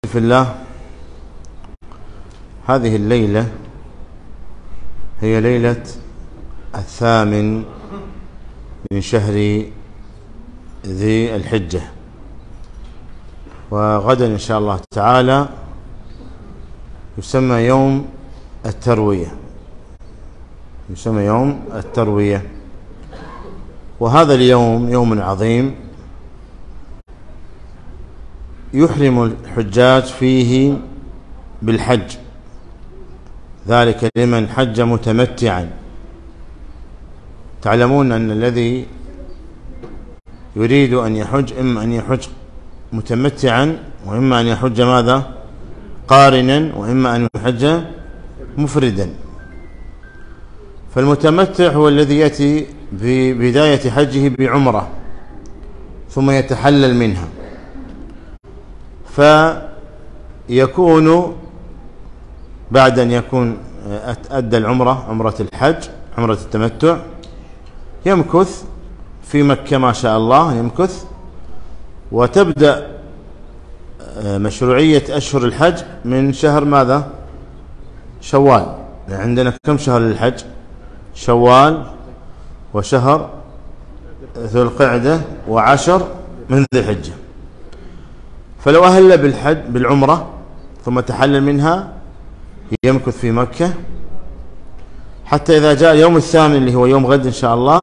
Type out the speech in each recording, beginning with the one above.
في الله، هذه الليلة هي ليلة 8 من شهر ذي الحجة، وغدا إن شاء الله تعالى يسمى يوم التروية، وهذا اليوم يوم عظيم يحرم الحجاج فيه بالحج، ذلك لمن حج متمتعا. تعلمون أن الذي يريد أن يحج إما أن يحج متمتعا، وإما أن يحج ماذا؟ قارنا، وإما أن يحج مفردا. فالمتمتع هو الذي يأتي ببداية حجه بعمرة ثم يتحلل منها، فيكون بعد أن يكون أدى العمرة، عمرة الحج، عمرة التمتع، يمكث في مكة ما شاء الله يمكث، وتبدأ مشروعية أشهر الحج من شهر ماذا؟ شوال. عندنا كم شهر للحج؟ شوال، وشهر ذو القعدة، و10 من ذي الحجة. فلو أهل بالحج بالعمرة ثم تحلل منها يمكث في مكة حتى إذا جاء اليوم الثامن اللي هو يوم غد إن شاء الله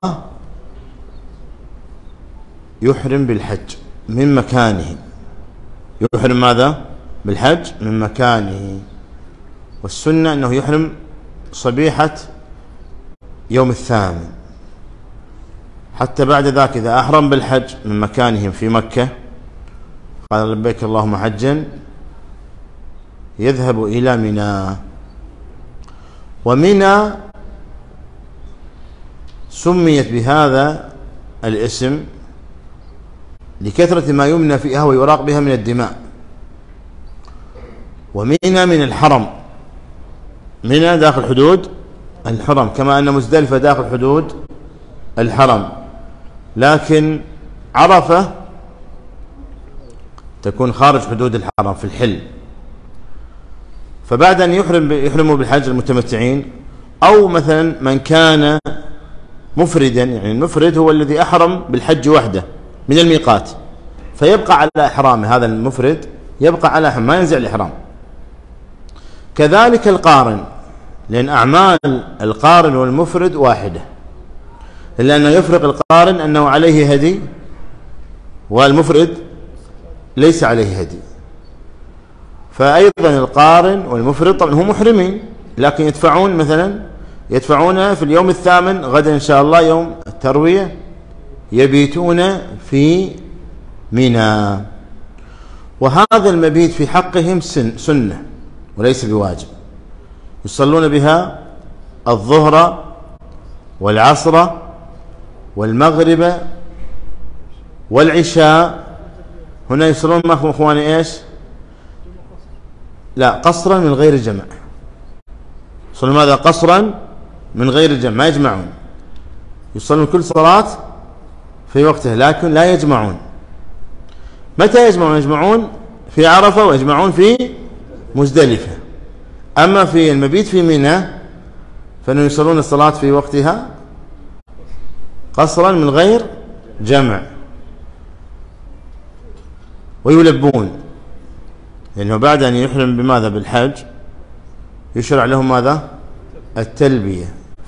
يحرم بالحج من مكانه. يحرم ماذا؟ بالحج من مكانه. والسنة أنه يحرم صبيحة يوم الثامن، حتى بعد ذاك إذا أحرم بالحج من مكانهم في مكة قال لبيك اللهم حجا يذهب إلى منى. ومنى سميت بهذا الاسم لكثرة ما يمنى فيها ويراق بها من الدماء. ومنى من الحرم، منى داخل حدود الحرم، كما أن مزدلفة داخل حدود الحرم، لكن عرفة تكون خارج حدود الحرم في الحل. فبعد أن يحرموا بالحج المتمتعين، أو مثلا من كان مفردا، يعني المفرد هو الذي أحرم بالحج وحده من الميقات فيبقى على إحرامه، هذا المفرد يبقى على إحرام ما ينزع الإحرام. كذلك القارن، لأن أعمال القارن والمفرد واحدة، إلا أنه يفرق القارن أنه عليه هدي والمفرد ليس عليه هدي. فأيضا القارن والمفرد طبعا هم محرمين، لكن يدفعون مثلا يدفعون في اليوم الثامن غدا إن شاء الله يوم التروية يبيتون في منى. وهذا المبيت في حقهم سنة وليس بواجب، يصلون بها الظهر والعصر والمغرب والعشاء. هنا يصلون معكم اخواني ايش؟ لا، قصرا من غير جمع. يصلون ماذا؟ قصرا من غير جمع، ما يجمعون. يصلون كل صلاة في وقتها لكن لا يجمعون. متى يجمعون؟ يجمعون في عرفة ويجمعون في مزدلفة. أما في المبيت في منى فإنهم يصلون الصلاة في وقتها قصرا من غير جمع، ويلبون، لأنه بعد أن يحرم بماذا؟ بالحج يشرع لهم ماذا؟ التلبية،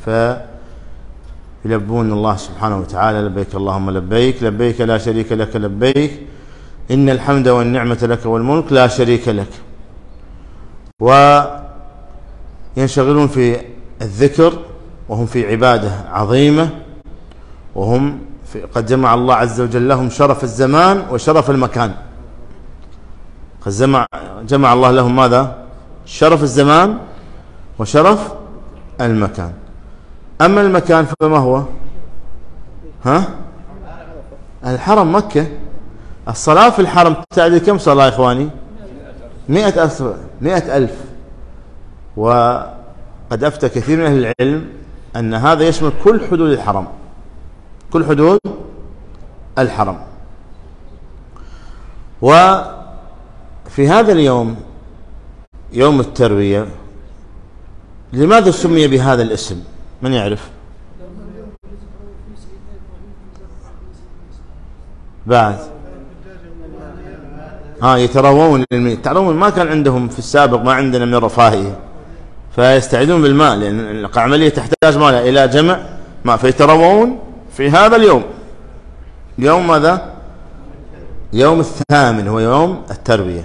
فيلبون الله سبحانه وتعالى لبيك اللهم لبيك، لبيك لا شريك لك لبيك، إن الحمد والنعمة لك والملك لا شريك لك. وينشغلون في الذكر وهم في عبادة عظيمة، وهم قد جمع الله عز وجل لهم شرف الزمان وشرف المكان. قد جمع الله لهم ماذا؟ شرف الزمان وشرف المكان. أما المكان فما هو؟ الحرم مكة. الصلاة في الحرم تعدل كم صلاة يا إخواني؟ 100,000. وقد أفتى كثير من أهل العلم أن هذا يشمل كل حدود الحرم، كل حدود الحرم. في هذا اليوم يوم التروية لماذا سمي بهذا الاسم؟ من يعرف؟ بعد يتروون الميت. تعرفون ما كان عندهم في السابق ما عندنا من الرفاهية، فيستعيدون بالماء لأن العملية تحتاج ماء إلى جمع ماء، فيتروون في هذا اليوم. يوم ماذا؟ يوم الثامن هو يوم التروية.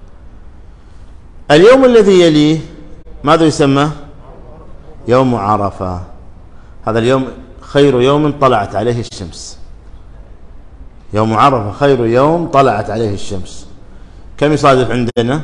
اليوم الذي يليه ماذا يسمى؟ يوم عرفة. هذا اليوم خير يوم طلعت عليه الشمس. يوم عرفة خير يوم طلعت عليه الشمس. كم يصادف عندنا؟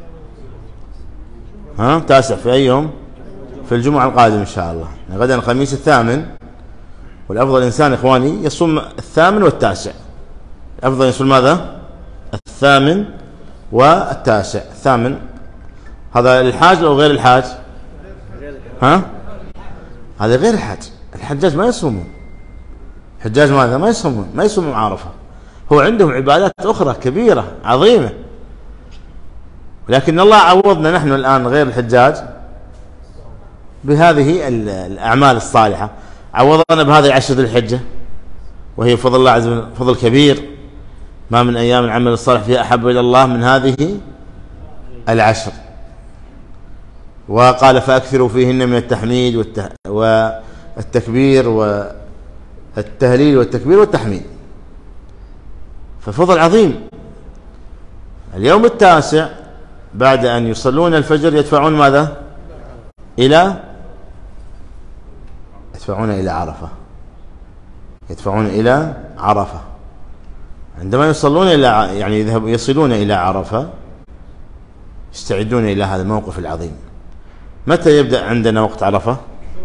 تاسع. في أي يوم؟ في الجمعة القادم إن شاء الله. غدا الخميس الثامن، والأفضل الإنسان إخواني يصوم الثامن والتاسع. الأفضل يصوم ماذا؟ الثامن والتاسع. الثامن هذا الحاج أو غير الحاج؟ هذا غير الحاج. الحجاج ما يصومون. الحجاج ماذا؟ ما يصومون، ما يصومون عرفة. هو عندهم عبادات أخرى كبيرة عظيمة، لكن الله عوضنا نحن الآن غير الحجاج بهذه الأعمال الصالحة. عوضنا بهذه 10 ذي الحجة، وهي فضل الله عز وجل فضل كبير. ما من أيام العمل الصالح فيها أحب إلى الله من هذه 10. وقال فأكثروا فيهن من التحميد والتكبير والتهليل والتكبير والتحميد، ففضل عظيم. اليوم التاسع بعد أن يصلون الفجر يدفعون ماذا؟ يدفعون إلى عرفة. يدفعون إلى عرفة. عندما يصلون يعني يصلون إلى عرفة يستعدون إلى هذا الموقف العظيم. متى يبدأ عندنا وقت عرفة؟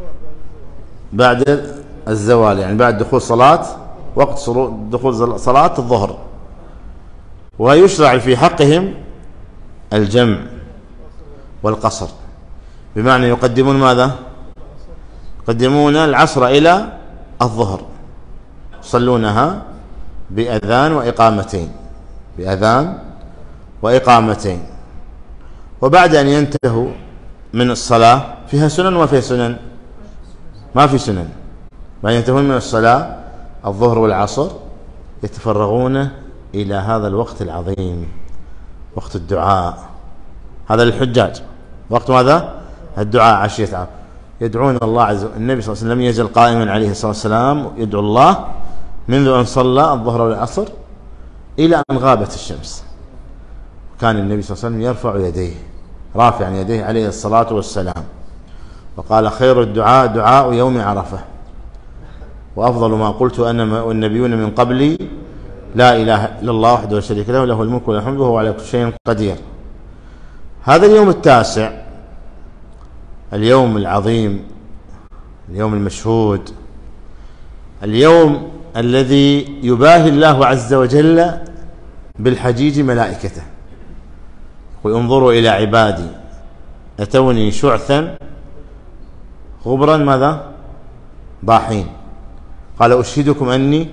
بعد الزوال، يعني بعد دخول صلاة وقت دخول صلاة الظهر. ويشرع في حقهم الجمع والقصر، بمعنى يقدمون ماذا؟ يقدمون العصر إلى الظهر، يصلونها بأذان وإقامتين، بأذان وإقامتين. وبعد أن ينتهوا من الصلاة فيها سنن وما فيها سنن؟ ما في سنن. بعد ينتهون من الصلاة الظهر والعصر يتفرغون إلى هذا الوقت العظيم، وقت الدعاء. هذا للحجاج وقت ماذا؟ الدعاء عشية عرفة. يدعون الله عز وجل. النبي صلى الله عليه وسلم يزل قائما عليه الصلاة والسلام يدعو الله منذ أن صلى الظهر والعصر إلى أن غابت الشمس. كان النبي صلى الله عليه وسلم يرفع يديه، رافعا يديه عليه الصلاة والسلام. وقال خير الدعاء دعاء يوم عرفة، وأفضل ما قلت أنا والنبيون من قبلي لا إله إلا الله وحده لا شريك له له الملك وله الحمد وهو على كل شيء قدير. هذا اليوم التاسع، اليوم العظيم، اليوم المشهود، اليوم الذي يباهي الله عز وجل بالحجيج ملائكته. يقول انظروا إلى عبادي أتوني شعثا غبرا ماذا؟ ضاحين. قال أشهدكم أني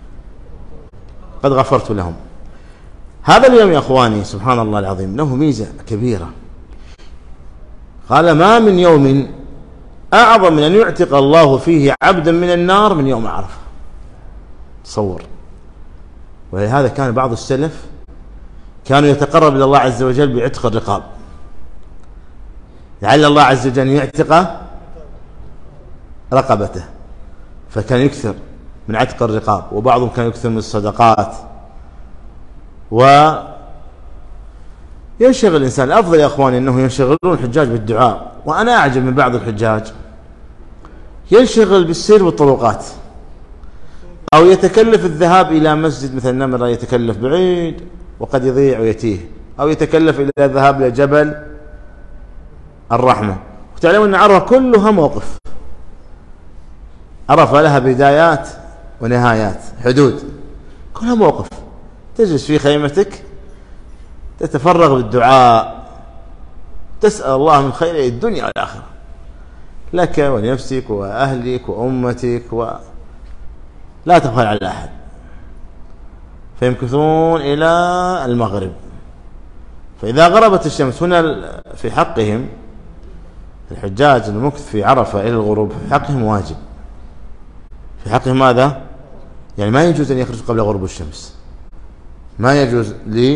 قد غفرت لهم. هذا اليوم يا أخواني سبحان الله العظيم له ميزة كبيرة. قال ما من يوم أعظم من أن يعتق الله فيه عبدا من النار من يوم عرفة. تصور. ولهذا كان بعض السلف كانوا يتقرب إلى الله عز وجل بعتق الرقاب، لعل الله عز وجل يعتق رقبته، فكان يكثر من عتق الرقاب. وبعضهم كان يكثر من الصدقات. وينشغل الإنسان. الأفضل يا أخواني أنه ينشغلون الحجاج بالدعاء. وأنا أعجب من بعض الحجاج ينشغل بالسير بالطرقات، أو يتكلف الذهاب إلى مسجد مثل نمرة، يتكلف بعيد وقد يضيع ويتيه، أو يتكلف إلى الذهاب إلى جبل الرحمة. وتعلمون أن عرفة كلها موقف. عرفة لها بدايات ونهايات، حدود، كلها موقف. تجلس في خيمتك تتفرغ بالدعاء، تسأل الله من خير الدنيا والآخرة لك ولنفسك وأهلك وأمتك، لا تبخل على أحد. فيمكثون إلى المغرب، فإذا غربت الشمس هنا في حقهم الحجاج المكث في عرفة إلى الغروب في حقهم واجب. في حقهم ماذا؟ يعني ما يجوز أن يخرج قبل غروب الشمس. ما يجوز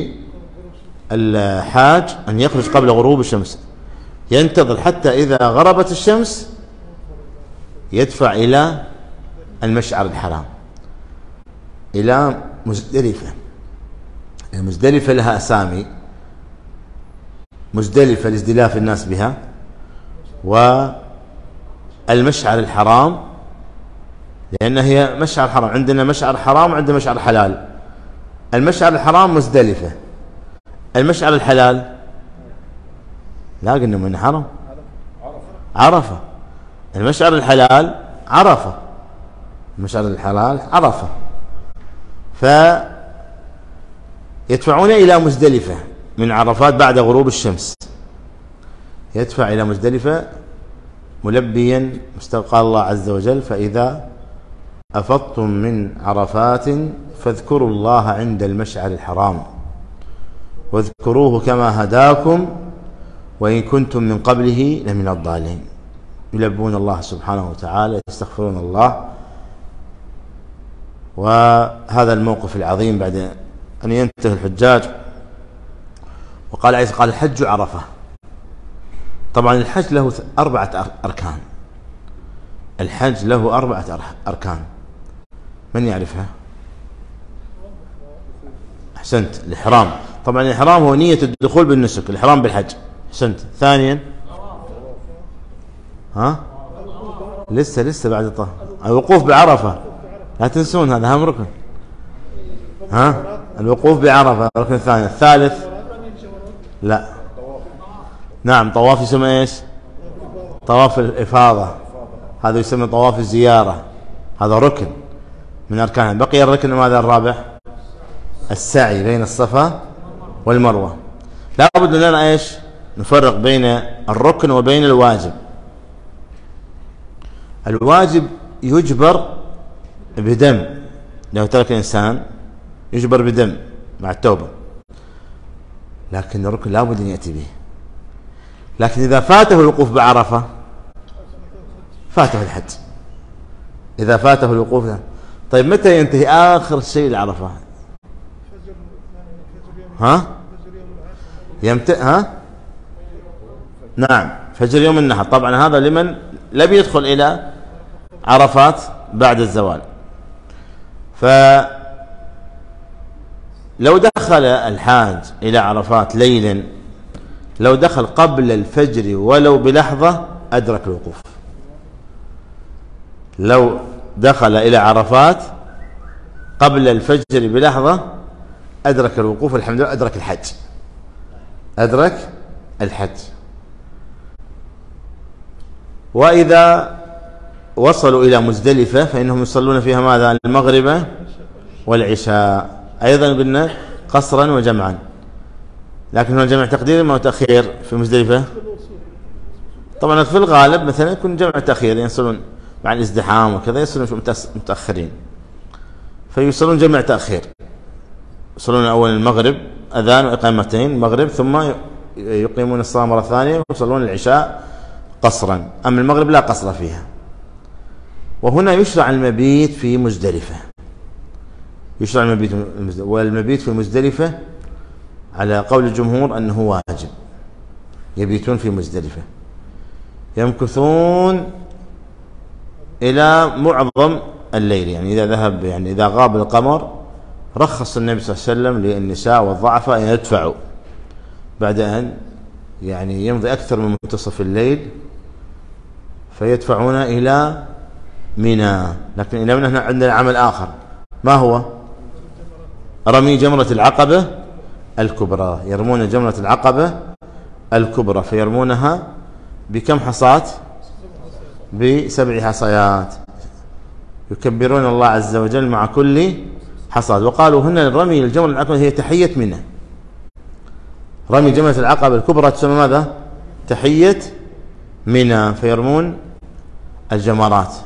للحاج أن يخرج قبل غروب الشمس، ينتظر حتى إذا غربت الشمس يدفع إلى المشعر الحرام، إلى مزدلفة. مزدلفة لها أسامي، مزدلفة لازدلاف الناس بها، والمشعر الحرام لأن هي مشعر حرام. عندنا مشعر حرام وعندنا مشعر حلال. المشعر الحرام مزدلفة، المشعر الحلال لا قلنا من حرم عرفة. المشعر الحلال عرفة، المشعر الحلال عرفة. فيدفعون إلى مزدلفة من عرفات بعد غروب الشمس، يدفع إلى مزدلفة ملبيا مستقى الله عز وجل: فإذا أفضتم من عرفات فاذكروا الله عند المشعر الحرام واذكروه كما هداكم وإن كنتم من قبله لمن الضالين. يلبون الله سبحانه وتعالى، يستغفرون الله. وهذا الموقف العظيم بعد أن ينتهي الحجاج. وقال عيسى قال: الحج عرفة. طبعا الحج له 4 أركان. الحج له 4 أركان، من يعرفها؟ أحسنت. الإحرام، طبعا الإحرام هو نية الدخول بالنسك، الإحرام بالحج. أحسنت. ثانيا لسه بعد الطهر الوقوف بعرفة، لا تنسون هذا أهم ركن. الوقوف بعرفة الركن الثاني. الثالث لا، نعم، طواف يسمى ايش؟ طواف الإفاضة، هذا يسمى طواف الزيارة، هذا ركن من أركانها. بقي الركن ماذا الرابع؟ السعي بين الصفا والمروة. لا بد لنا ايش؟ نفرق بين الركن وبين الواجب. الواجب يجبر بدم، لو ترك الإنسان يجبر بدم مع التوبة، لكن الركن لا بد أن يأتي به. لكن إذا فاته الوقوف بعرفة فاته الحج. إذا فاته الوقوف، طيب متى ينتهي آخر شيء لعرفة؟ نعم، فجر يوم النحر. طبعا هذا لمن لم يدخل إلى عرفات بعد الزوال. فلو دخل الحاج إلى عرفات ليلا، لو دخل قبل الفجر ولو بلحظة أدرك الوقوف. لو دخل إلى عرفات قبل الفجر بلحظة أدرك الوقوف، الحمد لله، أدرك الحج، أدرك الحج. وإذا وصلوا إلى مزدلفة فإنهم يصلون فيها ماذا؟ المغرب والعشاء. أيضا قلنا قصرا وجمعا، لكن هو جمع تقدير ما تأخير في مزدلفة. طبعا في الغالب مثلا يكون جمع تأخير، يصلون مع الازدحام وكذا يصلون متأخرين، فيصلون جمع تأخير. يصلون أول المغرب أذان وإقامتين المغرب، ثم يقيمون الصلاة مرة ثانية ويصلون العشاء قصرا. أما المغرب لا قصر فيها. وهنا يشرع المبيت في مزدلفة، يشرع المبيت، والمبيت في مزدلفة على قول الجمهور أنه واجب. يبيتون في مزدلفة، يمكثون إلى معظم الليل. يعني إذا ذهب، يعني إذا غاب القمر رخص النبي صلى الله عليه وسلم للنساء والضعفاء أن يدفعوا بعد أن يعني يمضي أكثر من منتصف الليل، فيدفعون إلى منى. لكن إلى منى عندنا عمل آخر، ما هو؟ رمي جمرة العقبة الكبرى. يرمون جمرة العقبة الكبرى، فيرمونها بكم حصاة؟ ب7 حصيات. يكبرون الله عز وجل مع كل حصاد. وقالوا هنا رمي الجمرة العقبة هي تحية منى. رمي جمرة العقبة الكبرى تسمى ماذا؟ تحية منى. فيرمون الجمرات،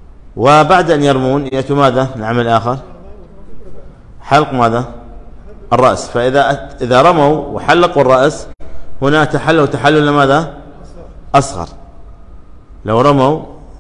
وبعد أن يرمون يأتوا ماذا؟ العمل الآخر، حلق ماذا؟ الرأس. فإذا رموا وحلقوا الرأس هنا تحلوا تحلل ماذا؟ أصغر. لو رموا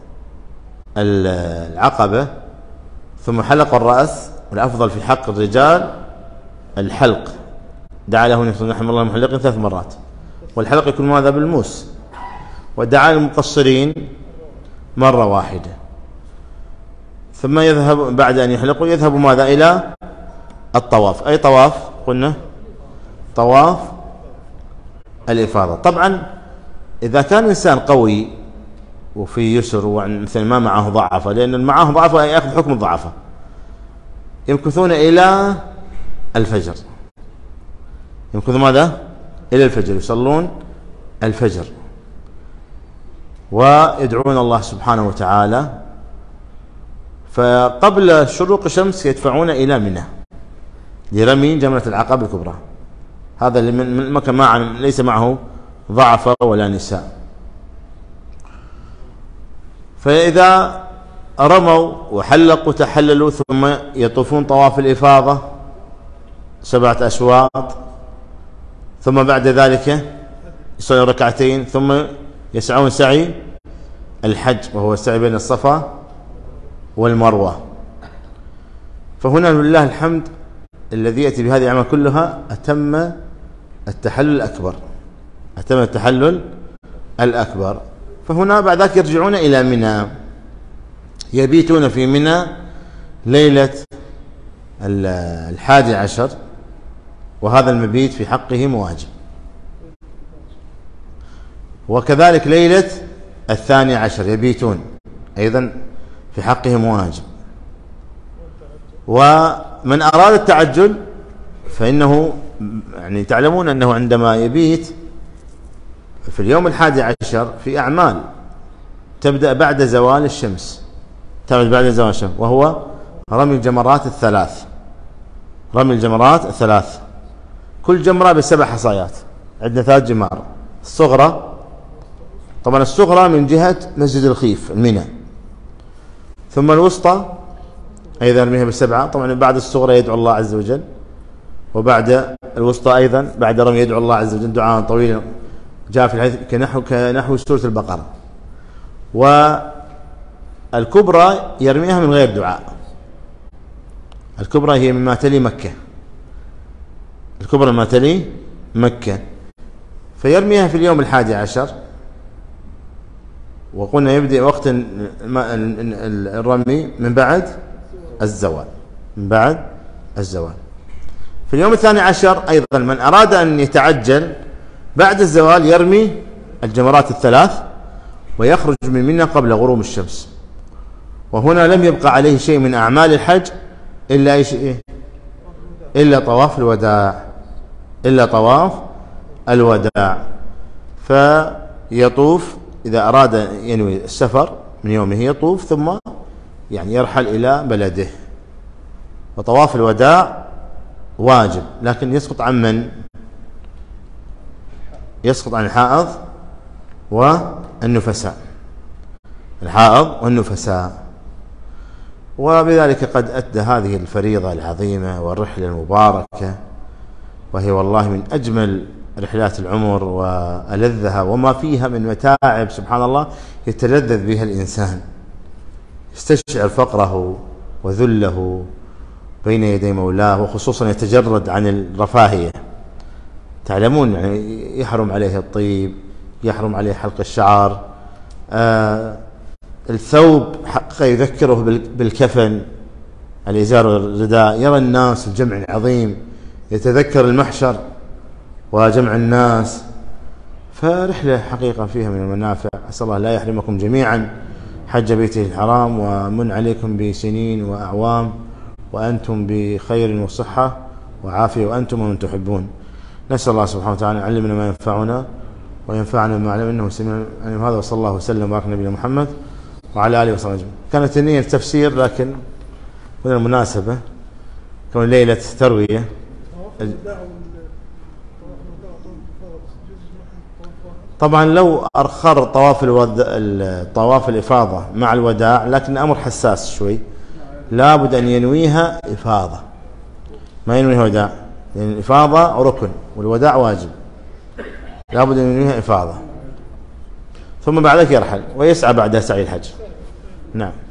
العقبة ثم حلقوا الرأس، والأفضل في حق الرجال الحلق، دعا له نحن الله المحلقين 3 مرات، والحلق يكون ماذا؟ بالموس. ودعا المقصرين مرة واحدة. ثم يذهب بعد أن يحلقوا يذهب ماذا؟ إلى الطواف. أي طواف؟ قلنا طواف الإفاضة. طبعا إذا كان إنسان قوي وفي يسر ومثل ما معه ضعفة، لأن معه ضعفة يأخذ حكم الضعفة، يمكثون إلى الفجر. يمكثون ماذا؟ إلى الفجر، يصلون الفجر ويدعون الله سبحانه وتعالى. فقبل شروق الشمس يدفعون إلى منى لرمي جمرة العقبة الكبرى. هذا اللي من مكة ليس معه ضعف ولا نساء. فإذا رموا وحلقوا تحللوا ثم يطوفون طواف الإفاضة 7 أشواط، ثم بعد ذلك يصلون ركعتين، ثم يسعون سعي الحج وهو السعي بين الصفا والمروة. فهنا لله الحمد الذي يأتي بهذه الأعمال كلها أتم التحلل الأكبر، أتم التحلل الأكبر. فهنا بعد ذلك يرجعون إلى منى، يبيتون في منى ليلة 11، وهذا المبيت في حقهم واجب. وكذلك ليلة 12 يبيتون أيضا في حقهم واجب. ومن أراد التعجل فإنه يعني تعلمون أنه عندما يبيت في اليوم 11 في أعمال تبدأ بعد زوال الشمس، وهو رمي الجمرات الثلاث. رمي الجمرات الثلاث، كل جمرة ب7 حصايات. عندنا 3 جمار. الصغرى، طبعا الصغرى من جهة مسجد الخيف المنى، ثم الوسطى أيضا يرميها ب7. طبعا بعد الصغرى يدعو الله عز وجل، وبعد الوسطى أيضا بعد رمي يدعو الله عز وجل دعاء طويلا جاء في الحديث كنحو سورة البقرة. والكبرى يرميها من غير دعاء. الكبرى هي مما تلي مكة، الكبرى ما تلي مكة، فيرميها في اليوم 11. وقلنا يبدأ وقت الرمي من بعد الزوال، من بعد الزوال. في اليوم 12 أيضا من أراد أن يتعجل بعد الزوال يرمي الجمرات الثلاث ويخرج من منى قبل غروب الشمس. وهنا لم يبقى عليه شيء من أعمال الحج إلا أي شيء، إلا طواف الوداع، إلا طواف الوداع. فيطوف إذا أراد ينوي السفر من يومه يطوف ثم يعني يرحل إلى بلده. وطواف الوداع واجب، لكن يسقط عن من؟ يسقط عن الحائض والنفساء، الحائض والنفساء. وبذلك قد أدى هذه الفريضة العظيمة والرحلة المباركة، وهي والله من أجمل رحلات العمر وألذها، وما فيها من متاعب سبحان الله يتلذذ بها الإنسان، يستشعر فقره وذله بين يدي مولاه، وخصوصا يتجرد عن الرفاهية. تعلمون يعني يحرم عليه الطيب، يحرم عليه حلق الشعر، الثوب حقه يذكره بالكفن، الإزار والرداء. يرى الناس الجمع العظيم، يتذكر المحشر وجمع الناس. فرحلة حقيقة فيها من المنافع. أسأل الله لا يحرمكم جميعا حج بيته الحرام، ومن عليكم بسنين وأعوام وأنتم بخير وصحة وعافية، وأنتم ومن تحبون. نسأل الله سبحانه وتعالى أن يعلمنا ما ينفعنا وينفعنا بما علمنا، إنه سميع عليم. هذا وصلى الله وسلم وبارك نبينا محمد وعلى آله وصحبه أجمعين. كانت النية تفسير، لكن من المناسبة كون ليلة تروية طبعا لو أرخر طواف الإفاضة مع الوداع، لكن أمر حساس شوي، لابد أن ينويها إفاضة، ما ينويها وداع. لأن الإفاضة ركن والوداع واجب، لابد أن ينويها إفاضة، ثم بعد ذلك يرحل ويسعى بعد سعي الحج. نعم.